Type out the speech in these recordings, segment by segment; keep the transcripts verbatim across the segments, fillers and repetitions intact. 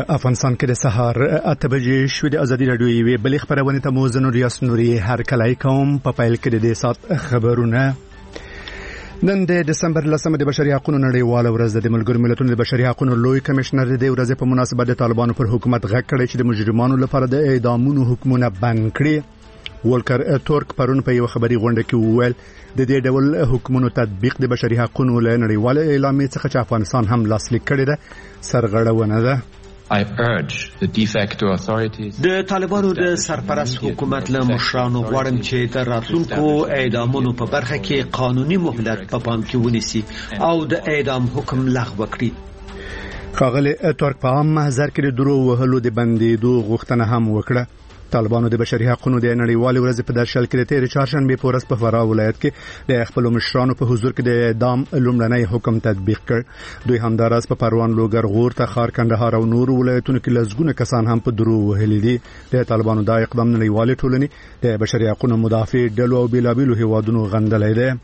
افغانستان کې د سهار اته بجې شوې د ازادي راډیو یوې بلې خبرونه ته مو زنور یاس نوري هر کله کوم په پایل کې د سات خبرونه. نن د دسمبر لسمه د بشري حقوقو نړیواله ورځ د ملګرو ملتونو د بشري حقوقو لوی کمشنر د ورځې په مناسبت د طالبانو پر حکومت غږ کړی چې د مجرمانو لپاره د اعدامونو حکمونه بند کړي. ولکر تورک پرون په یو خبري غونډه کې وویل د دې ډول حکومتونو تطبیق د بشري حقوقو له نړیواله اعلامیې څخه چې افغانستان هم لاسلیک کړی ده سرغړونه ده. I urge the de facto authorities د طالبانو د سرپرست حکومت له مشرانو غواړم چې د راتلونکو اعدامونو په برخه کې قانوني مهلت په پام کې ونیسي او د اعدام حکم لغوه کړي. ښاغلی تورک په عام محضر کې د درو وهلو د بندیدو غوښتنه هم وکړه. طالبانو د بشري حقوقو د نړیوالې ورځې په درشل کې د تیر چهارشنبه په ورځ په فراه ولایت کې د خپل مشرانو په حضور کې د اعدام لومړنی حکم تطبیق کړ. دوی همدارس په پروان لوګر غور تخار کندهار او نور ولایتونو کې لزګونه کسان هم په درو وهلي دي. د طالبانو دا اقدام نړیوالې ټولنې د بشري حقوقو مدافع ډلو او بیلابیلو هیوادونو غندلې ده.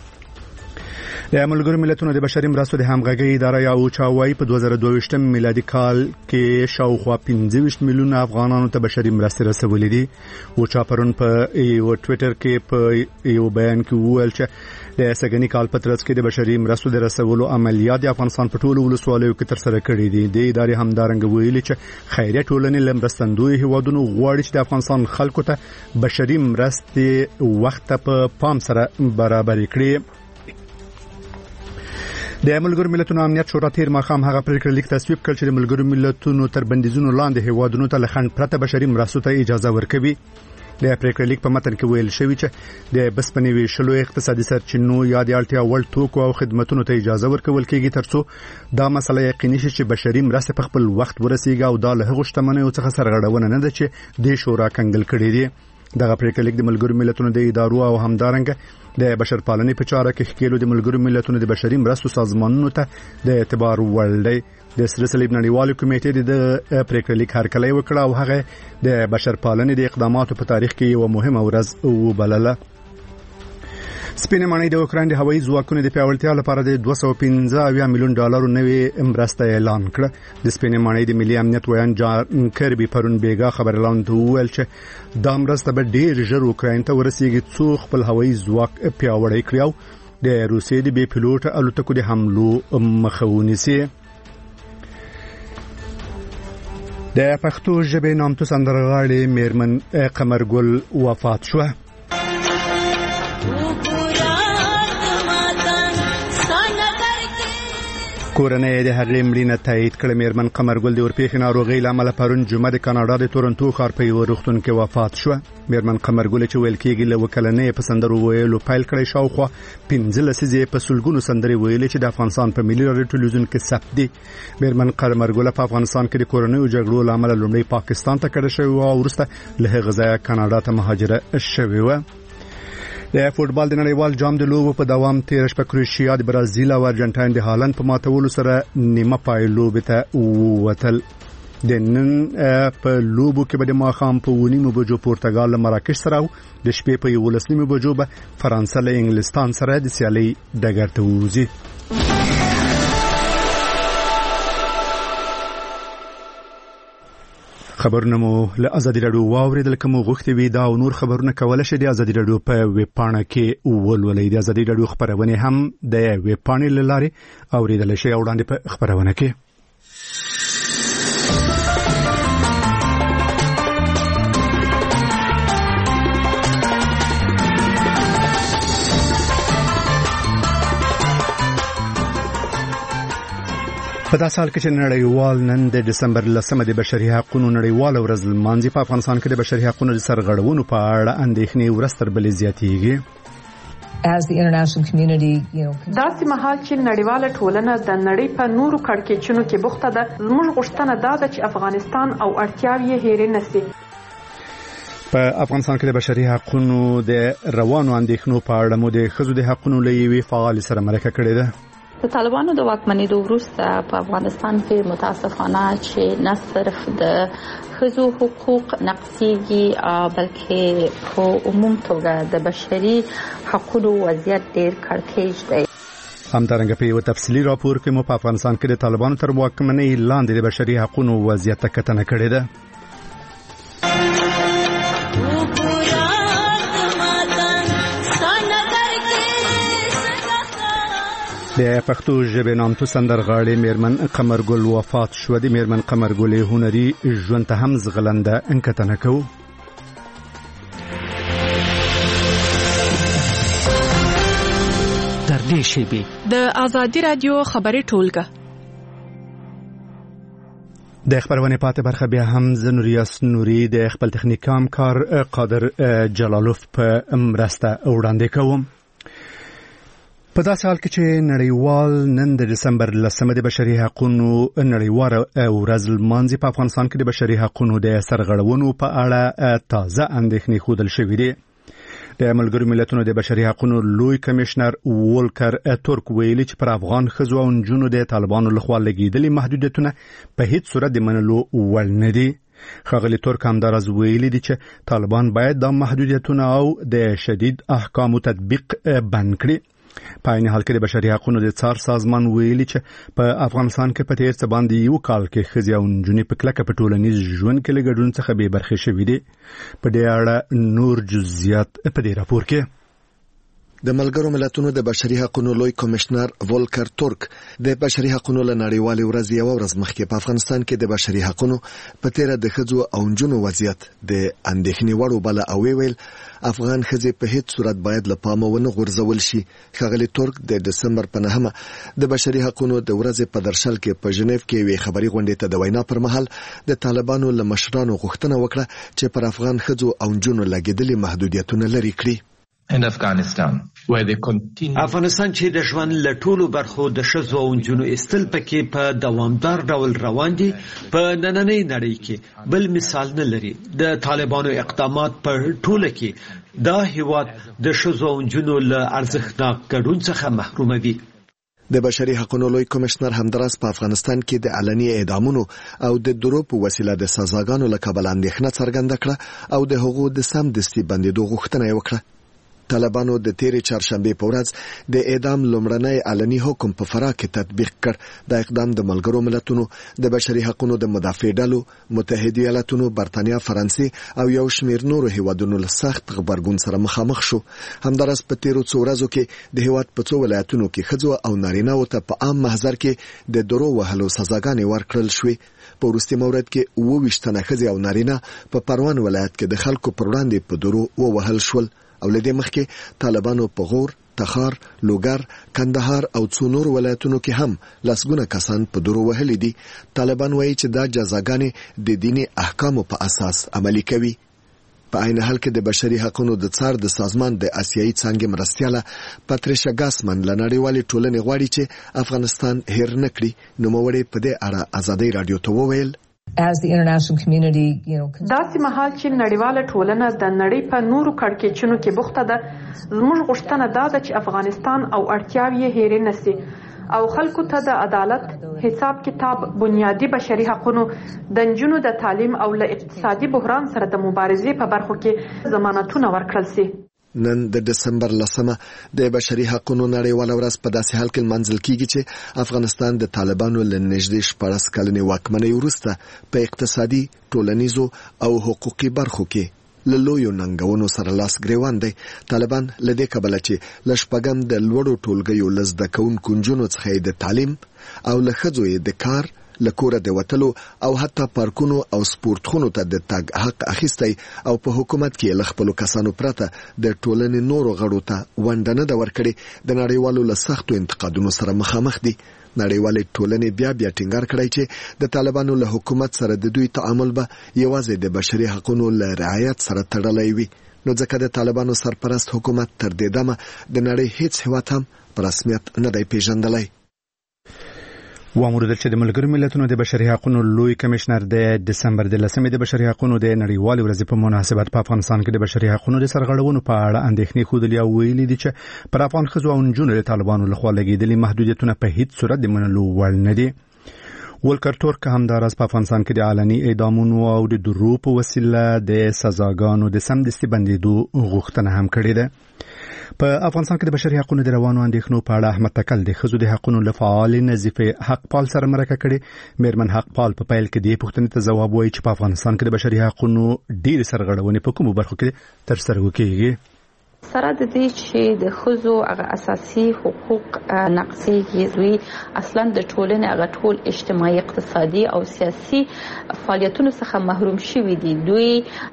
د ملګرو ملتونو د بشري مرستو د همغږي اداره یا اوچاوي په دوه زره دوه ویشت میلادي کال کې شاوخوا پنځه ویشت میلیونه افغانانو ته بشري مرستې رسولې دي. اوچا پرون په یو ټوئیټر کې په یو بیان کې وویل چې د سګنی کال په ترڅ کې د بشري مرستو د رسولو عملیات د افغانستان په ټولو ولسوالیو کې تر سره کړي دي. د ادارې همدارنګ ویلي چې خیریه ټولنې لمرستندوی هیوادونو غواړي چې د افغانستان خلکو ته بشري مرستې وخت په پام سره برابر کړي. د ملګرو ملتونو امنیت شورا تیر ماخام هغه پریکړه لیک تصویب کړ چې د ملګرو ملتونو تر بندیزونو لاندې هیوادونو ته لخند پرته بشري مرستو ته اجازه ورکوي. د پریکړه لیک په متن کې ویل شوی چې د بسپنې ویشلو اقتصادي سرچینو یا د اړتیا وړ توکو او خدماتو ته اجازه ورکول کېږي ترڅو دا مسله یقیني شي چې بشري مرستې په خپل وخت ورسیږي او دا له هغو شتمنیو څخه سرغړونه نه ده چې د شورا کنګل کړي دي. دغه پریکړه لیک د ملګرو ملتونو د ادارو او همدارنګ د بشرپالنې په چاره کې ښکېلو د ملګرو ملتونو د بشري مرستو سازمانونو ته د اعتبار وړ دی. د سره صلیب نړیوال کمیټې د پریکړه لیک هرکلی وکړه او هغه د بشرپالنې د اقداماتو په تاریخ کې یو مهمه ورځ وبلله. سپینې ماڼۍ د اوکراین د هوایي ځواکونو د پیاوړتیا لپاره د دوه سوه پنځه اویا میلیون ډالرو نوې مرسته اعلان کړه. د سپینې ماڼۍ د ملي امنیت ویان جان کربي پرون بیګا خبرلاند وویل چې دا مرسته به ډېر ژر اوکراین ته ورسیږي څو خپل هوایي ځواک پیاوړی کړي او د روسیې د بې پیلوټ الوتکو د حملو مخه ونیسي. د پښتو ژبې نامتو سندرغاړې میرمن قمرګل وفات شوه. کورنۍ د هغې مړینه تایید کړه. میرمن قمرګل د ورپېښې ناروغۍ له امله پرون جمعه د کاناډا د تورنټو ښار په یوه روغتون کې وفات شوه. میرمن قمرګل چې ویل کېږي له اوه کلنۍ په سندرو ویلو پیل کړی شاوخوا پنځه لسیزې په سلګونو سندرې ویلې چې د افغانستان په ملي راډیو ټلویزیون کې ثبت دي. میرمن قمرګل په افغانستان کې د کورنیو جګړو له امله لومړی پاکستان ته کډه شوې وه او وروسته له هغه ځایه کاناډا ته مهاجره شوې وه. د فوټبال د نړیوال جام د لوبو په دوام تیر شپه کروشیا د برازیل او ارجنټاین د هالند په ماتولو سره نیمه پای لوبې ته ووتل. د نن په لوبو کې به د ماښام په اوه نیمو بجو پرتګال له مراکش سره او د شپې په یولس نیمو بجو به فرانسه له انګلستان سره د سیالۍ ډګر ته ووځي. خبرونه مو له ازادي راډیو واوریدل. کوم غوښتي وي دا او نور خبرونه کولای شئ د ازادي راډیو په ویب پاڼه کې ولولئ. د ازادي راډیو خبرونه هم د ویب پاڼې له لارې اوریدل شئ او وړاندې په خبرونه کې په دا سال کې چې نړیوال نن د دسمبر لسمه د بشري حقوقو نړیواله ورځ لمانځي په افغانستان کې د بشري حقوقو د سرغړونو په اړه اندېښنې ورځ تر بلې زیاتېږي. As the international community, you know, داسې مهال چې نړیواله ټولنه د نړۍ په نورو کړکېچونو کې بوخته ده، زموږ غوښتنه دا ده چې افغانستان او اړتیاوې یې هېرې نشي. په افغانستان کې د بشري حقوقو د روانو اندېښنو په اړه مو د ښځو د حقوقو له یوې فعال سره مرکه کړې ده. د طالبانو د واکمنېدو وروسته په افغانستان کې متاسفانه چې نه صرف د ښځو حقوق نقضېږي بلکې په عموم توګه د بشري حقوقو وضعیت ډېر کړکېچ دی. همدارنګه په یو تفصیلي راپور کې مو په افغانستان کې د طالبانو تر واکمنۍ لاندې د بشري حقوقو وضعیت ته کتنه کړې ده. د پښتو ژبې نامتو سندرغاړې میرمن قمرګل وفات شوه. د میرمن قمرګل هنري ژوند ته هم زغلنده انکتنه کوو. د آزادی رادیو خبري ټولګه د خبرونه پاتې برخه بیا هم زنوریاس نوري د خپل تخنیک همکار قادر جلالوف په مرسته وړاندې کوم. په داسې حال کې چې نړیوال نن د دسمبر لسمه د بشري حقوقو نړیواله ورځ لمانځي، په افغانستان کې د بشري حقوقو د سرغړونو په اړه تازه اندېښنې ښودل شوې دي. د ملګرو ملتونو د بشري حقوقو لوی کمشنر وولکر تورک ویلي چې پر افغان ښځو او نجونو د طالبانو لخوا لګیدلي محدودیتونه په هیڅ صورت د منلو وړ نه دي. ښاغلي تورک همداراز ویلي دي چې طالبان باید د محدودیتونو او د شدید احکامو تطبیق بند کړي. په عین حال کې د بشري حقوقو د څار سازمان ویلي چې په افغانستان کې په تیر څه باندې یو کال کې ښځې او نجونې په کلکه په ټولنیز ژوند کې له ګډون څخه بې برخې شوي دي. په دې اړه نور جزئیات په دې راپور کې. د ملګرو ملتونو د بشري حقوقو لوی کمشنر وولکر تورک د بشري حقوقو له نړیوالې ورځې یو ورځ مخکې په افغانستان کې د بشري حقوقو په تیر د ښځو او نجونو وضعیت د اندېښنې وړ وباله او ویل افغان ښځې په هیڅ صورت باید له پامه ونه غورځول شي. ښاغلي تورک د دسمبر په نهمه د بشري حقوقو د ورځې په درشل کې په ژنیف کې یوې خبري غونډې ته د وینا پر مهال د طالبانو له مشرانو غوښتنه وکړه چې پر افغان ښځو او نجونو لګیدلي محدودیتونه لرې کړي. In Afghanistan, where they continue. افغانستان چې د ژوند له ټولو برخو د ښځو او نجونو استل پکې په دوامدار ډول روان دي، په نننۍ نړۍ کې بل مثال نه لري. د طالبانو اقدامات په ټوله کې دا هیواد د ښځو او نجونو له ارزښتناک ګډون څخه محروموي. د بشري حقوقو لوی کمشنر همداراز په افغانستان کې د علني اعدامونو او د درو په وسیله د سزاګانو له کبله اندېښنه څرګنده کړه او د حقوقو د سم دستي بندېدو غوښتنه یې وکړه. طالبانو د تیرې چهارشنبه په ورځ د اعدام لومړنی علني حکم په فراه کې تطبیق کړ. دا اقدام د ملګرو ملتونو د بشري حقوقو د مدافع ډلو، متحده ایالاتونو، برتانیا، فرانسې او یو شمېر نورو هیوادونو له سخت غبرګون سره مخامخ شو. همداراز په تیرو څو ورځو کې د هیواد په څو ولایتونو کې ښځو او نارینه‌و ته په عام محضر کې د درو وهلو سزاګانې ورکړل شوې. په وروستي مورد کې اووه ویشت تنه ښځې او نارینه په پروان ولایت کې د خلکو پر وړاندې په درو ووهل شول. او لدې مخکې طالبانو په غور، تخار، لوګر، کندهار او څو نور ولایتونو کې هم لسګونه کسان په درو وهلي دي. طالبان وایي چې دا جزاګانې د دیني احکامو په اساس عملي کوي. په عین حال کې د بشري حقوقو د څار د سازمان د آسیایي څانګې مرستیاله پاتریشا ګاسمن له نړیوالې ټولنې غواړي چې افغانستان هیر نه کړي. نوموړې په دې اړه آزادۍ رادیو ته وویل as the international community, you know, داسې مهال چې نړیواله ټولنه د نړۍ په نورو کړکېچونو کې بوخته ده، زموږ غوښتنه دا ده چې افغانستان او اړتیاوې یې هېرې نشي او خلکو ته د عدالت، حساب کتاب، بنیادي بشري حقوقو، د نجونو د تعلیم او له اقتصادي بحران سره د مبارزې په برخو کې ضمانتونه ورکړل شي. نن د دسمبر لسمه د بشري حقوقو نړیواله ورځ په داسې حال کې لمانځل کیږي چې افغانستان د طالبانو له نږدې شپږ کلنې واکمنۍ وروسته په اقتصادي، ټولنیزو او حقوقي برخو کې له لویو ننګونو سره لاس ګریوان دی. طالبان له دې کبله چې له شپږم د لوړو ټولګیو له زده کوونکو نجونو څخه د تعلیم او له ښځو د کار، له کوره د وتلو او حتی پارکونو او سپورتخونو ته د تګ حق اخیستی او په حکومت کې له خپلو کسانو پرته د ټولنې نورو غړو ته ونډه نه ده ورکړې، د نړیوالو له سختو انتقادونو سره مخامخ دي. نړیوالې ټولنې بیا بیا ټینګار کړی چې د طالبانو له حکومت سره د دوی تعامل به یوازې د بشري حقوقو له رعایت سره تړلی وي. نو ځکه د طالبانو سرپرست حکومت تر دې دمه د نړۍ هیڅ هیواد هم په رسمیت نه دی پیژندلی. واموردل چې د ملګرو ملتونو د بشري حقوقو لوی کمشنر د دسمبر د لسمې د بشري حقوقو د نړیوالې ورځې په مناسبت په افغانستان کې د بشري حقوقو د سرغړونو په اړه اندېښنې ښودلې او ویلي دي چې پر افغان ښځو او نجونو د طالبانو لخوا لګیدلي محدودیتونه په هیڅ صورت د منلو وړ نه دي. وولکر تورک همداراز په افغانستان کې د علني اعدامونو او د درو په وسیله د سزاګانو د سمدستي بندېدو غوښتنه هم کړې ده. په افغانستان کې د بشري حقوقو د روانو اندېښنو په اړه احمد تکل د ښځو د حقوقو لفعال نظیفه حق پال سره مرکه کړې. میرمن حق پال په پیل کې د پوښتنې ته ځواب وایي چې په افغانستان کې د بشري حقوقو ډېر سرغړونې په کومو برخو کې تر سره کېږي. سره د دې چې د ښځو هغه اساسي حقوق نقضېږي، دوی اصلا د ټولنې هغه ټول اجتماعي اقتصادي او سیاسي فعالیتونو څخه محروم شوي دي. دوی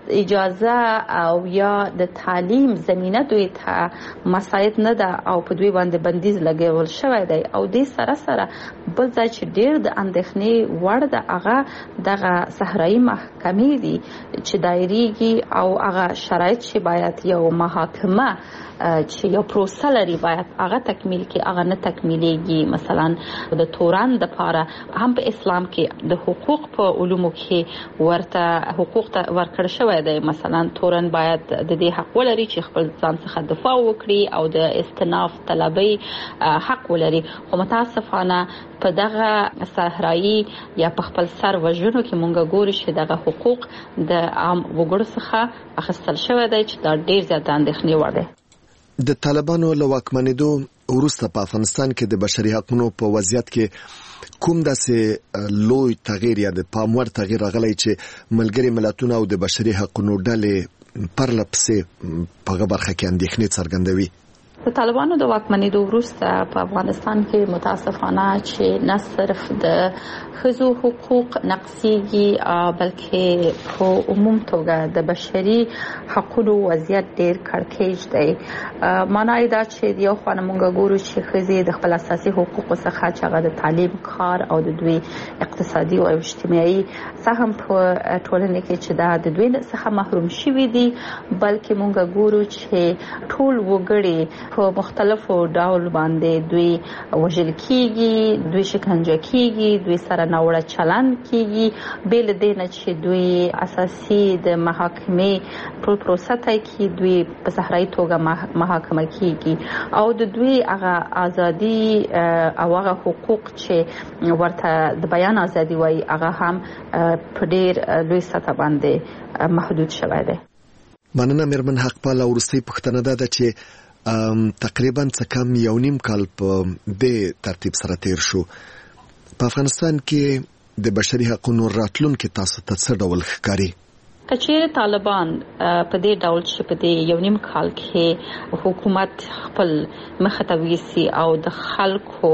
اجازه او یا د تعلیم زمینه دوی ته مساعد نه ده او په دوی باندې بندیز لګول شوی دی. او د سره سره بل ځای چې ډېر د اندېښنې وړ ده هغه دغه صحرایي محکمې دي چې دایریږي او هغه شرایط چې باید یو محاکمه چې یو پروسه لري باید هغه تکمیل کې هغه نه تکمیلېږي. مثلا د تورن د لپاره هم په اسلام کې د حقوق په علومو کې ورته حقوق ته ورکړل شوی دی. مثلا تورن باید د دې حق ولري چې خپل ځان څخه دفاع وکړي او د استئناف طلبي حق ولري. خو متاسفانه په دغه صحرایي یا په خپل سر وژنو کې مونږ ګورو چې دغه حقوق د عام وګړو څخه اخیستل شوی دی چې دا ډېر زیات اندېښنې وړ دی. د طالبانو له واکمنېدو وروسته په افغانستان کې د بشري حقوقو په وضعیت کې کوم داسې لوی تغییر یا د پاموړ تغییر راغلی چې ملګري ملتونه او د بشري حقوقو ډلې پرله پسې په برخه کې اندېښنې څرګندوي؟ د طالبانو د واکمنېدو وروسته په افغانستان کې متاسفانه چې نه صرف د ښځو حقوق نقضېږي بلکې په عموم توګه د بشري حقوقو وضعیت ډېر کړکېچ دی. معنا یې دا چې یو خوا موږ ګورو چې ښځې د خپل اساسي حقوقو څخه چې هغه د تعلیم، کار او د دوی اقتصادي او اجتماعي سهم په ټولنه کې چې دا د دوی څخه محروم شوي دي، بلکې موږ ګورو چې ټول وګړي په مختلفو ډول باندې دوی وژل کیږي، دوی شکنجه کیږي، دوی سره ناوړه چلند کیږي. بل دې نه چې دوی اساسي د محاکمې پر پروسه ته کې دوی په صحرایي توګه محاکمه کیږي او د دوی هغه ازادي او هغه حقوق چې ورته د بیان ازادي وایي هغه هم په ډېر لوی سطح باندې محدود شوی دی. مننه میرمن حق پال. ورستۍ پوښتنه ده چې تقریبا څه کم یو نیم کال په دې ترتیب سره تیر شو. په افغانستان کې د بشري حقوقو راتلونکي تاسو ته څه ډول ښکاري؟ کچېر طالبان په دې ډول چې په دې یو نیم کال کې حکومت خپل مخه ته ویسي او د خلکو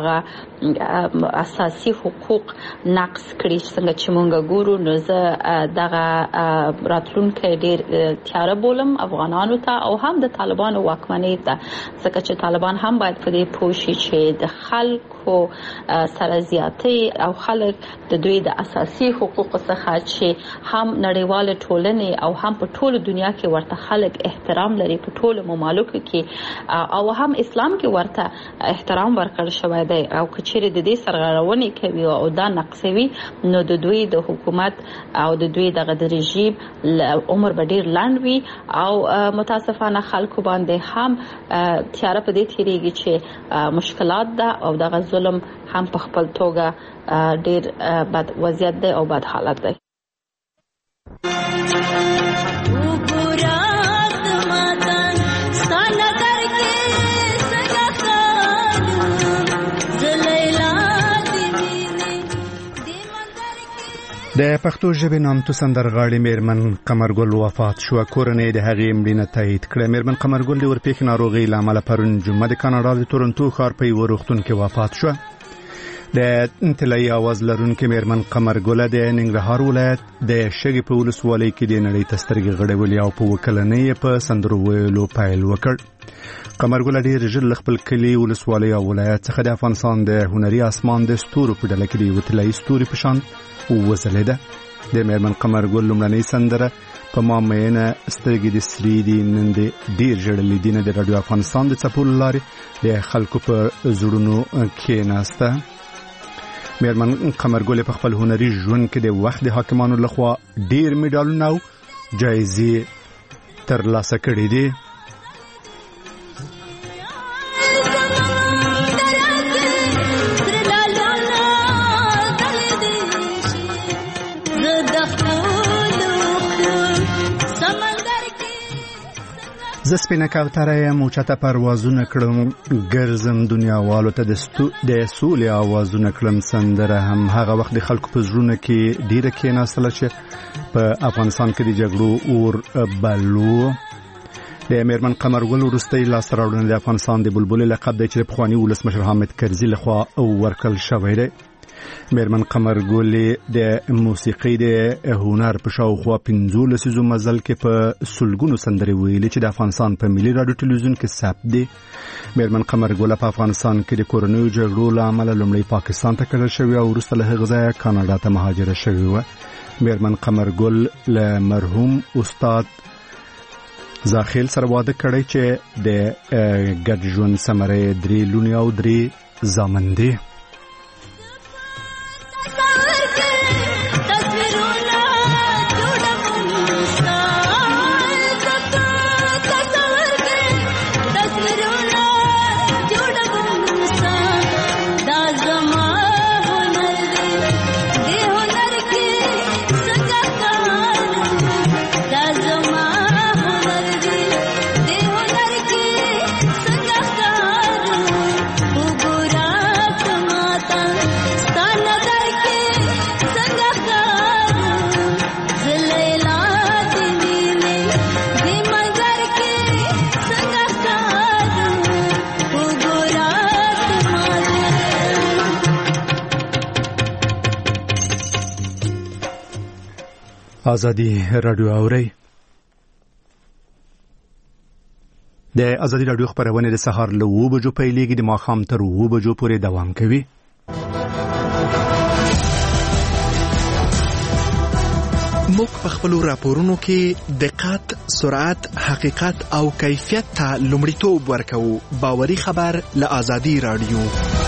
هغه اساسي حقوق نقض کړي څنګه چې مونږ ګورو، نو زه دغه راتلونکي ډېر تیاره بولم افغانانو ته او هم د طالبانو واکمنۍ ته، ځکه چې طالبان هم باید په دې پوه شي چې د خلکو سره زیاتې او خلک د دوی د اساسي حقوقو څخه چې هم نړیوال ټولنې او هم په ټوله دنیا کې ورته خلک احترام لري، په ټوله ممالکو کې او هم اسلام کې ورته احترام ورکړل شوی دی. او کچېرې د دې سرغړونې کوي او دا نقصوي، نو د دوی د حکومت او د دوی دغه د رژیم عمر به ډېر لنډ وي او متاسفانه خلکو باندې هم تیاره په دې تیریږي چې مشکلات ده او دغه ظلم هم په خپل توګه ډېر بد وضعیت دی او بد حالت دی. د پښتو ژبې نامتو سندرغاړې میرمن قمرګل وفات شو. کورنۍ د هغې مړینه تایید کړه. میرمن قمرګل د ورپېښې ناروغۍ له امله پرون جمعه د کاناډا د تورنټو ښار په یوه روغتون کې وفات شوه. د طلایي اواز لرونکې میرمن قمرګل د ننګرهار ولایت د شګې په ولسوالۍ کې د نړۍ ته سترګې غړولې او په وکلنۍ یې په سندرو ویلو پیل وکړ. قمرګل ډېر ژر له خپل کلي، ولسوالۍ او ولایت څخه د افغانستان د هنري اسمان د ستورو په ډله کې د یوه طلایي ستوري په شان وځلېده. د میرمن قمرګل لومړنۍ سندره په ما مینه سترګې د سرې دي نن دې ډېر ژړلې دي نه د راډیو افغانستان د څپو له لارې د خلکو په زړونو کښېناسته. میرمن قمرګل په خپل هنري ژوند کې د وخت د حاکمانو لخوا ډېر میډالونه او جایزې ترلاسه کړي دي. ز سپینه کوتره موچته پروازونه کړم ګرځم دنیا والو ته د سولې اوازونه کړم سندره هم هغه وخت د خلکو په زړونو کې ډیره کېناستله چې په افغانستان کې د جګړو اور بلو د میرمن قمر ګل وروستۍ لاسته راوړنه د افغانستان د بلبلې لقب دی چې پخواني ولسمشر حامد کرزي لخوا ورکړل شوی دی. میرمن قمر ګل د موسیقۍ د هنر په شاوخوا پنځه لسیزو مزل کې په سلګونو سندرې ویلي چې د افغانستان په ملي رادیو ټلویزیون کې ثبت دي. میرمن قمر ګل په افغانستان کې د کورنیو جګړو له امله لومړی پاکستان ته کډه شوې او وروسته له هغه ځایه کاناډا ته مهاجره شوې وه. میرمن قمر ګل له مرحوم استاد زاخیل سره واده کړی چې د ګډ ژوند ثمرې درې لوڼې او درې زامن دي. آزادی رادیو اوري د آزادی رادیو خبرونه د سهار له اوه بجو پیلېږي د ماښام تر اوه بجو پورې دوام کوي. موږ په خپل راپورونو کې دقت، سرعت، حقیقت او کیفیت ته لومړیتوب ورکوو. باوري خبر له آزادی رادیو.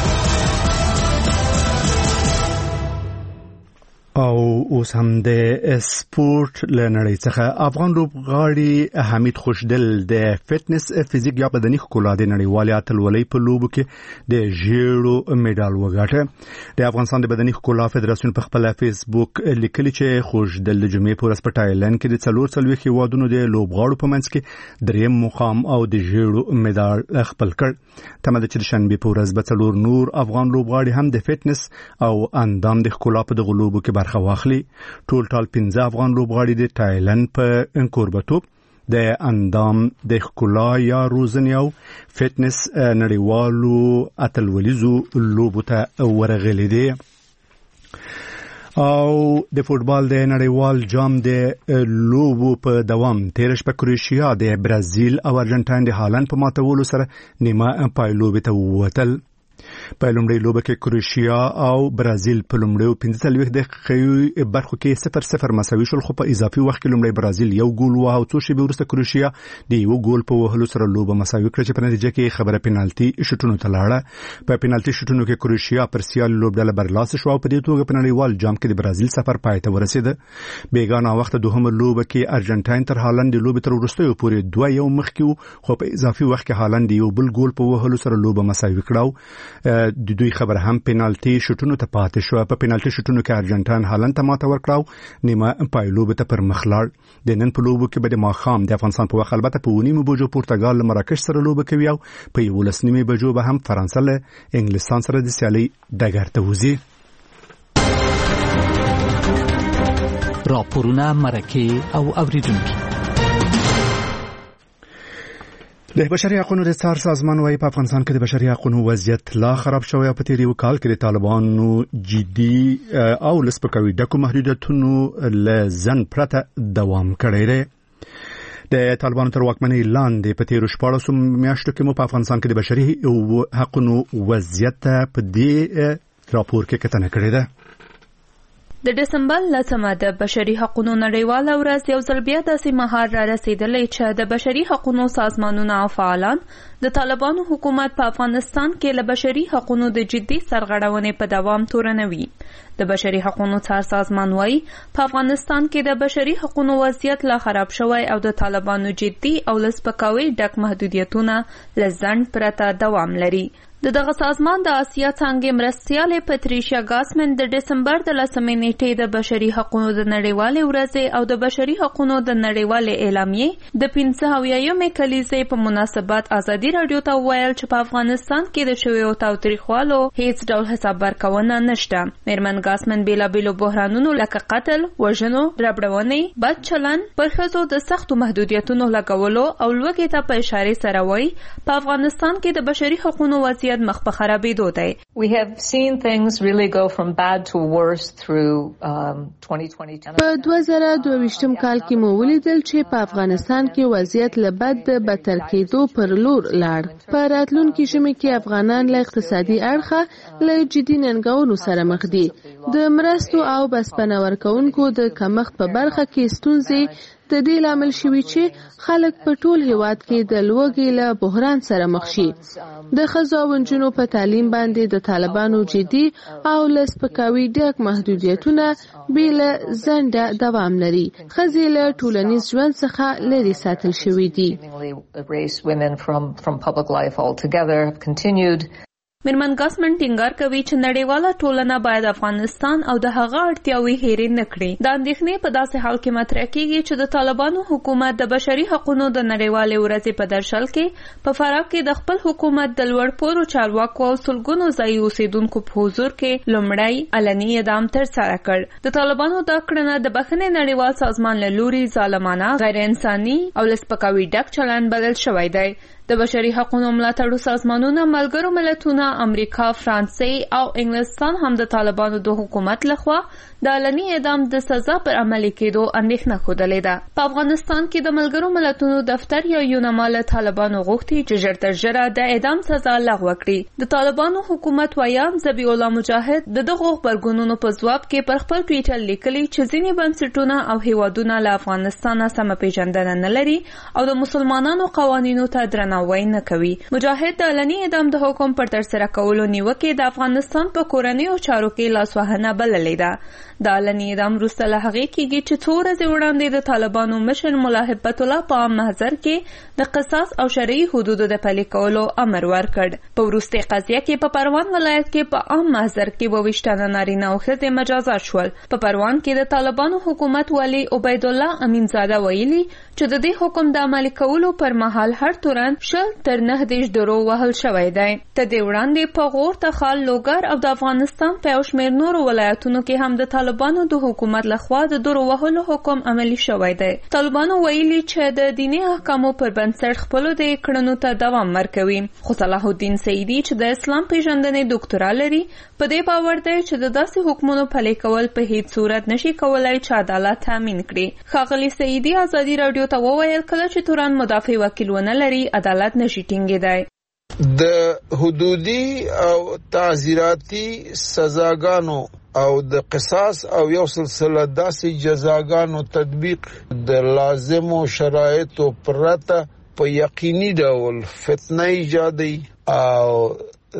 او اوس هم د سپورت لنړۍ څخه افغان لوبغاړي حمید خوشدل د فټنس فزیک یا بدني ښکلا د نړیوالې اتلولۍ په لوبو کې د ژیړو میډال وګاټه. د افغانستان د بدني ښکلا فدراسیون په خپل فیسبوک لیکلي چې خوشدل د جمعې په ورځ په تایلند کې د څلور څلوېښت هیوادونو د لوبغاړو په منځ کې دریم مقام او د ژیړو میډال خپل کړ. تمه ده چې د شنبې په ورځ به څلور نور افغان لوبغاړي هم د فټنس او اندام د ښکلا په دغه لوبو کې برخه واخلي. ټول ټال پنځه افغان لوبغاړي د تایلند په کوربتوب د اندام د ښکلا یا روزنې او فټنس نړیوالو اتلولیزو لوبو ته ورغلي دي. او د فوتبال د نړیوال جام د لوبو په دوام تیر شپه کروشیا د برازیل او ارجنټاین د هالند په ماتولو سره نیمه پایلوبې ته ووتل. په لومړۍ لوبه کې کروشیا او برازیل په لومړیو پنځه څلوېښت دقیقې برخو کې صفر صفر مساوي شول، خو په اضافي وخت کې لومړی برازیل یو ګول ووهه او څو شېبې وروسته کروشیا د یو ګول په وهلو سره لوبه مساوي کړه چې په نتیجه کې خبره پینالتي شوټونو ته لاړه. په پینالتي شوټونو کې کروشیا پر سیال لوبډله برلاسه شو او په دې توګه په نړیوال جام کې د برازیل سفر پای ته ورسېده. بیګانه وخت دوهمه لوبه کې ارجنټاین تر هالند د لوبې تر وروستیو پورې دوه یو مخکې وو، خو په اضافي وخت کې هالند یو بل ګول په وهلو سره لوبه مساوي کړه. د دوی خبر هم پینالتي شوټونو ته پاتې شو. په پینالتي شوټونو کې ارجنټاین هالند ته ماته ورکړه، نیمه پایلوبه ته پر مخ لاړ. د نن په لوبو کې به د ماښام د افغانستان په وخت البته په ونیمو بجو پرتګال له مراکش سره لوبه کوي او په یولس نیمه بجو به هم فرانسه له انګلستان سره د سیالي ډګر ته وځي. راپورونه، مرکې او اوریدونکي. د بشري حقوقو د څار سازمان وايي په افغانستان کې د بشري حقوقو وضعیت لا خراب شوی او په تیر یو کال کې د طالبانو جدي او لسپکوي ډکو محدودیتونو له ځن پرته دوام کړی دی. د طالبانو تر واکمنۍ لاندې په تیرو شپاړسو میاشتو کې مو په افغانستان کې د بشري حقوقو وضعیت په دې راپور کې کتنه کړې ده. د دسمبر لسمه د بشري حقوقو نړیواله ورځ یو ځل بیا داسې مهال را رسیدلی چې د بشري حقوقو سازمانونه او فعالان د طالبانو حکومت په افغانستان کې له بشري حقوقو د جدي سرغړونې په دوام تورنوي. د بشري حقوقو څار سازمان وايي په افغانستان کې د بشري حقوقو وضعیت لا خراب شوی او د طالبانو جدي او لسپکاوي ډک محدودیتونه له ځنډ پرته دوام لري. د دغه سازمان د آسیا څانګې مرستیالې پتریشیا ګاسمن د دسمبر د لسمې نیټې د بشري حقوقو د نړیوالې ورځې او د بشري حقوقو د نړیوالې اعلامیې د پنځه اویایمې کلیزې په مناسبت ازادي راډیو ته وویل چې په افغانستان کې د شویو تاوتریخوالو هیڅ ډول حساب ورکونه نشته. میرمن ګاسمن بېلابېلو بحرانونو لکه قتل، وژنو، ربړونې، بد چلند، پر ښځو د سختو محدودیتونو لګولو او لوږې ته په اشارې سره وایي په افغانستان کې د بشري حقوقو وضعیت مخ په خرابېدو دی. We have seen things really go from bad to worse through um, twenty twenty. په دوه زره دوه ویشتم کال کې مو ولیدل چې په افغانستان کې وضعیت له بد د بدتر کېدو پر لور لاړ. په راتلونکي ژمي کې افغانان له اقتصادي اړخه له جدي ننګونو سره مخ دي. د مرستو او بسپنه ورکوونکو د کمښت په برخه کې ستونزې د دې لامل شوي چې خلک په ټول هیواد کې د لوږې له بحران سره مخ شي. د ښځو او نجونو په تعلیم باندې د طالبانو جدي او له سپکاوي ډک محدودیتونه بې له ځنډه دوام لري. ښځې له ټولنیز ژوند څخه لرې ساتل شوي دي. میرمن ګاسمن ټینګار کوي چې نړیواله ټولنه باید افغانستان او د هغه اړتیاوې هېرې نه کړي. د اندېښنې په داسې حال کې مطرح کېږي چې د طالبانو حکومت د بشري حقوقو د نړیوالې ورځې په درشل کې په فراه کې د خپل حکومت د لوړ پوړو چارواکو او سلګونو ځایي اوسېدونکو په حضور کې لومړی علني اعدام ترسره کړ. د طالبانو دا کړنه د بخښنې نړیوال سازمان له لوري ظالمانه، غیر انساني او له سپکاوي ډک چلند بلل شوی دی. د بشري حقوقو ملاتړو سازمانونو، ملګرو ملتونو، امریکا، فرانسې او انګلستان هم د طالبانو د حکومت لخوا د علني اعدام د سزا پر عملي کېدو اندېښنه ښودلې ده. په افغانستان کې د ملګرو ملتونو دفتر یا یونما له طالبانو غوښتي چې ژر تر ژره د اعدام سزا لغوه کړي. د طالبانو حکومت ویان ذبیح الله مجاهد د دغو غبرګونونو په ځواب کې پر خپل ټویټر لیکلي چې ځینې بنسټونه او هیوادونه له افغانستان سمه پیژندنه نه لري او د مسلمانانو قوانینو ته درناوی وای نه کوي. مجاهد د علني اعدام د حکم پر ترسره کولو نیوکه د افغانستان په کورنیو چارو کې لاسوهنه بللې ده. د علني اعدام وروسته له هغې کېږي چې څو ورځې وړاندې د طالبانو مشر ملا هبت الله په عام محضر کې د قصاص او شرعي حدودو د پلي کولو امر ورکړ. په وروستۍ قضیه کې په پروان ولایت کې په عام محضر کې اووه ویشت نارینه او ښځې مجازات شول. په پروان کې د طالبانو حکومت والي عبید الله امینزاده ویلي چې د دې حکم د عملي کولو پر مهال هر تورن شل تر نه دېرش درو وهل شوی دی. تر دې وړاندې په غور، تخال، لوګر او د افغانستان په یو شمېر نورو ولایتونو کې هم د طالبانو د حکومت لخوا د درو وهلو حکم عملي شوی دی. طالبانو ویلي چې د دیني احکامو پر بنسټ خپلو د کړنو ته دوام ورکوي. خو صلاح الدین سعیدي چې د اسلام پیژندنې ډاکټرا لري په دې باور دی چې د داسې حکمونو پلي کول په هیڅ صورت نشي کولای چې عدالت تامین کړي. ښاغلي سعیدي ازادي راډیو ته وویل کله چې تورن مدافع وکیل ونه لري عدالت نشي ټینګېدای. د حدودي او تعزیراتي سزاګانو او د قصاص او یو سلسله داسې جزاګانو تطبیق د لازمو شرایطو پرته په یقیني ډول فتنه ایجادي او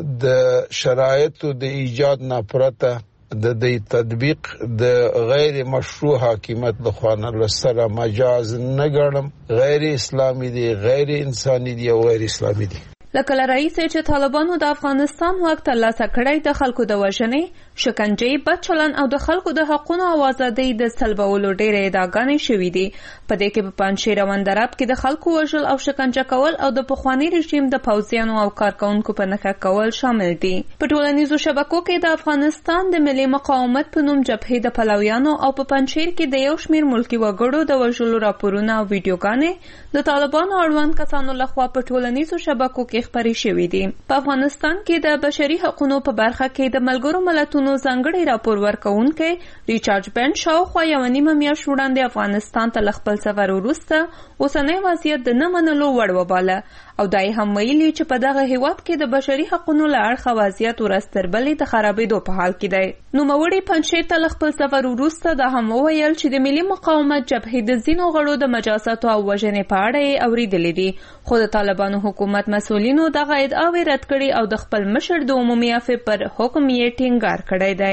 د شرایطو د ایجاد نه پرته د دې تطبیق د غیر مشروع حاکمیت د خوانه سره مجاز نه ګڼم. غیر اسلامي دي، غیر انساني دي او غیر اسلامي دي. لکه له رئیسه چې طالبانو د افغانستان واک ترلاسه کړی د خلکو د وژنې، شکنجې، بد چلند او د خلکو د حقونو او ازادۍ د سلبولو ډېرې ادعاګانې شوي دي. په دې کې په پنجشیر او اندراب کې د خلکو وژل او شکنجه کول او د پخواني رژیم د پوځیانو او کارکونکو په نښه کول شامل دي. په ټولنیزو شبکو کې د افغانستان د ملي مقاومت په نوم جبهې د پلویانو او په پنجشیر کې د یو شمېر ملکي وګړو د وژلو راپورونه او ویډیوګانې د طالبانو اړوند کسانو لخوا په ټولنیزو شبکو کې خپرې شوي دي. په افغانستان کې د بشري حقوقو په برخه کې د ملګرو ملتونو ځانګړی راپور ورکوونکی ریچارډ بنټ شاوخوا یوه نیمه میاشت وړاندې افغانستان ته له خپل سفر وروسته اوسنی وضعیت د نه منلو وړ وباله او دا یې هم ویلي چې په دغه هیواد کې د بشري حقوقو له اړخه وضعیت ورځ تر بلې د خرابېدو په حال کې دی. نوموړي پنجشیر ته له خپل سفر وروسته دا هم وویل چې د ملي مقاومت جبهې د ځینو غړو د مجازاتو او وژنې په اړه یې اورېدلې دي، خو د طالبانو حکومت مسؤلینو دغه ادعاوې رد کړي او د خپل مشر د عمومي عفو پر حکم یې ټینګار کړی دی.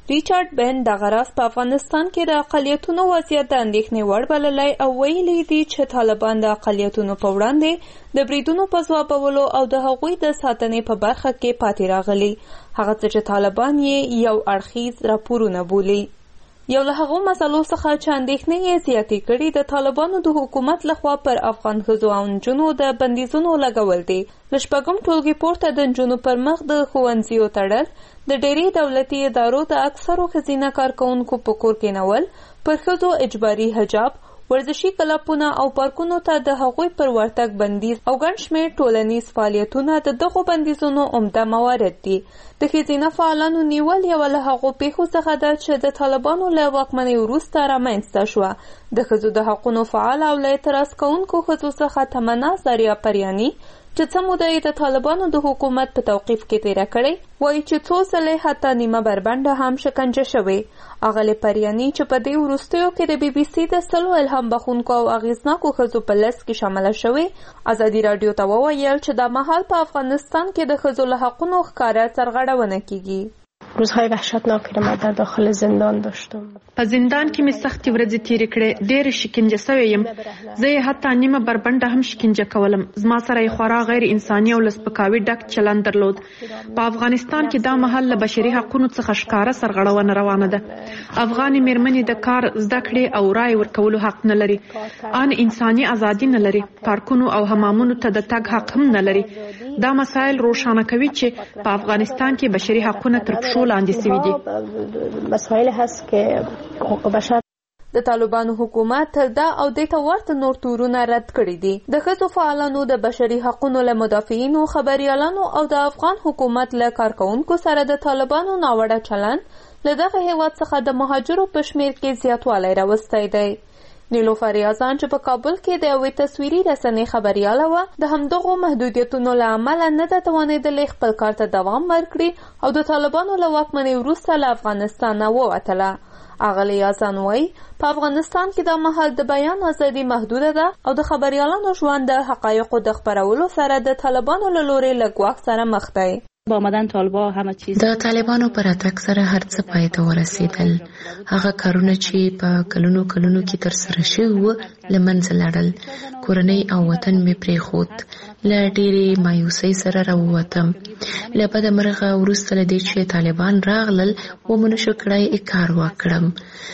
ریچارډ بن د غراس په افغانستان کې د اقلیتونو وضعیت د اندېښنې وړ بللی او ویلي دي چې طالبان د اقلیتونو په وړاندې د بریدونو په ځوابولو او د هغوی د ساتنې په برخه کې پاتې راغلي، هغه څه چې طالبان یې یو اړخیز راپورونه بولي. یو له هغو مسلو څخه چې اندېښنې یې زیاتې کړي د طالبانو د حکومت لخوا پر افغان ښځو او نجونو د بندیزونو لګول دي. له شپږم ټولګي پورته د نجونو پر مخ د ښوونځیو تړل، د ډېری دولتي ادارو د اکثرو ښځینه کارکوونکو په کور کېنول، پر ښځو اجباري حجاب، ورزشي کلبونه او پارکونو ته د هغوی پر ورتګ بندیز او ګڼ شمېر ټولنیز فعالیتونه د دغو بندیزونو عمده موارد دي. د ښځینه فعالانو نیول یوه له هغو پیښو څخه ده چې د طالبانو له واکمنۍ وروسته رامنځته شوه. د ښځو د حقونو فعال او له اعتراض کوونکو ښځو څخه تمنا زریا پریاني چې څه موده یې د طالبانو د حکومت په توقیف کې تیره کړې، وایي چې څو ځلې حتی نیمه بربنډه هم شکنجه شوې. اغلې پریاني چې په دې وروستیو کې د بي بي سي د سلو الهام بخونکو او اغیزناکو ښځو په لست کې شامله شوې، ازادي راډیو ته وویل چې دا مهال په افغانستان کې د ښځو له حقونو ښکاره سرغړونه کیږي. روزهای وحشتناکی رو من در داخل زندان داشتم. په زندان کې مې سختې ورځې تېرې کړې، ډېرې شکنجه سوی یم. زه یې حتی نیمه بربنډه هم شکنجه کولم. زما سره یې خورا غیر انساني او له سپکاوي ډک چلند درلود. په افغانستان کې دا مهال له بشري حقونو څخه ښکاره سرغړونه روانه ده. افغانې مېرمنې د کار، زده کړې او رای ورکولو حق نه لري، ان انساني ازادي نه لري، پارکونو او حمامونو ته د تګ حق هم نه لري. دا مسایل روښانه کوي چې په افغانستان کې بشري حقونه تر پښو لاندې شوي دي. مسایل هست که حقوق بشر د طالبانو حکومت تر دا او دې ته ورته نور تورونه رد کړي دي. د ښځو فعالانو، د بشري حقونو له مدافعینو، خبریالانو او د افغان حکومت له کارکوونکو سره د طالبانو ناوړه چلند له دغه هیواد څخه د مهاجرو په شمېر کې زیاتوالی راوستی دی. نیلوفر یازان چې په کابل کې د یوې تصویري رسنۍ خبریاله وه، د همدغو محدودیتونو له امله نه ده توانېدلې خپل کار ته دوام ورکړي او د طالبانو له واکمنۍ وروسته له افغانستانه ووتله. اغلی یازان وایي په افغانستان کې دا مهال د بیان ازادي محدوده ده او د خبریالانو ژوند د حقایقو د خپرولو سره د طالبانو له لورې له ګواښ سره مخ دی. با آمدن طالبا همه چیز د طالبانو پر اتک سره هر څه پای ته ورسېدل. هغه کارونه چې په کلونو کلونو کې تر سره شوي وو له منځه لاړل. کورنۍ او وطن مې پرېښود. له ډېرې مایوسۍ سره راووتم. له بده مرغه وروسته له دې چې طالبان راغلل ومو نشو کړی کار وکړم.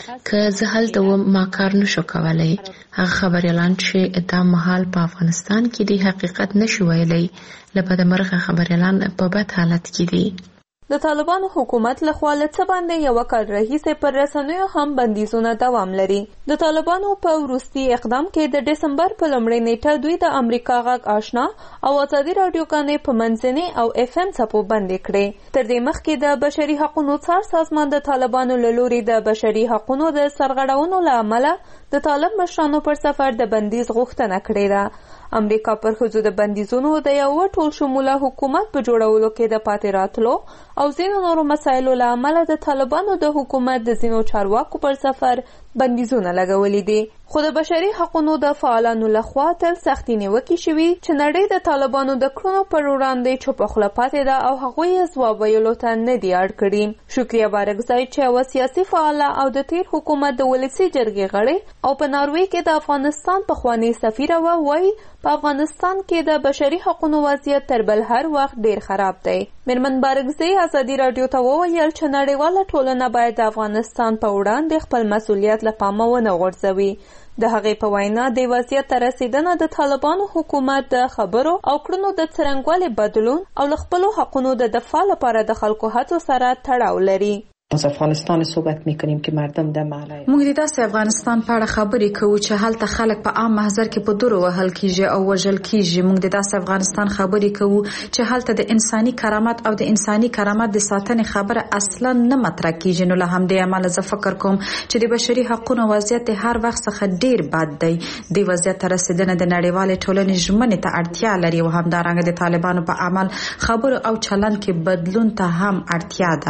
که زه هلته وم ما کار نشو کولی. هغه خبریالان چې دا مهال په افغانستان کې د حقیقت نشو ویلی، له بده مرغه خبریالان په بد حالت کې دي. د طالبانو حکومت لخوا له څه باندې یوه کال راهیسې پر رسنیو هم بندیزونه دوام لري. د طالبانو په وروستي اقدام کې د ډسمبر په لومړۍ نیټه دوی د امریکا غږ آشنا او ازادي راډیوګانې په منځنۍ او اف ام څپو بندې کړې. تر دې مخکې د بشري حقونو څار سازمان د طالبانو له لوري د بشري حقونو د سرغړونو له امله د طالب مشرانو پر سفر د بندیز غوښتنه کړې ده. امریکا پر ښځو د بندیزونو د یو ټول شموله حکومت په جوړولو کې د پاتې راتلو او ځینو نورو مسایلو له امله د طالبانو د حکومت د ځینو چارواکو پر سفر بندیزونه لګولي دي. خو د بشري حقونو د فعالانو لخوا تل سختې نیوکې شوي چې نړۍ د طالبانو د کړنو پر وړاندې چوپه خوله پاتې ده او هغوی یې ځواب ویلو ته نه دي اړ کړي. شکریه بارکزی چې یوه سیاسي فعاله او د تیر حکومت د ولسي جرګې غړې او په ناروې کې د افغانستان پخوانۍ سفیره وه، وایي په افغانستان کې د بشري حقونو وضعیت تر بل هر وخت ډیر خراب دی. میرمن بارکزی ازادي راډیو ته وویل چې نړیواله ټولنه باید د افغانستان په وړاندې خپل مسؤلیت له پامه ونه غورځوي. د هغې په وینا د وضعیت ته رسیدنه د طالبانو حکومت د خبرو او کړنو د څرنګوالي بدلون او له خپلو حقونو د دفاع لپاره د خلکو هڅو سره تړاو لري. از افغانستان صحبت میکنیم که مردم در معلی موږ د داسې افغانستان په اړه خبرې کوو چې هلته خلک په عام محضر کې په دورو وهل کیږي او وژل کیږي. موږ د داسې افغانستان خبرې کوو چې هلته د انساني کرامت او د انساني کرامت د ساتنې خبره اصلا نه مطرح کیږي. نو له همدې امله زه فکر کوم چې د بشري حقوقو وضعیت هر وخت څخه ډیر بد دی. د وضعیت ته رسیدنه د نړیوالې ټولنې ژمنې ته اړتیا لري او همدارنګه د طالبانو په عمل، خبرو او چلند کې بدلون ته هم اړتیا ده.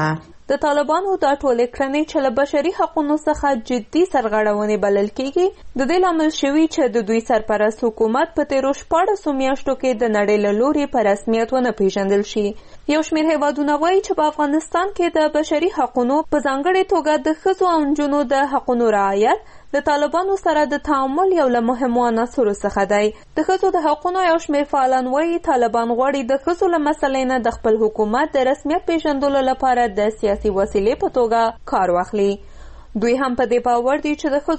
د طالبانو دا ټولې کړنې چې له بشري حقوقو څخه جدي سرغړونې بلل کیږي د دې لامل شوي چې د دوی سرپرست حکومت په تیرو شپاړسو میاشتو کې د نړۍ له لوري په رسمیت ونه پیژندل شي. یو شمېر هیوادونه وایي چې په افغانستان کې د بشري حقوقو په ځانګړې توګه د ښځو او نجونو د حقوقو رعایت د طالبانو سره د تعامل یو له مهمو عناصرو څخه دی. د ښځو د حقوقو یو شمېر فعالان وایي طالبان غواړي د ښځو له مسلې نه د خپل حکومت د رسمیت پیژندلو لپاره د سیاسي وسیلې په توګه کار واخلي. دوی هم په دې باور دي چې د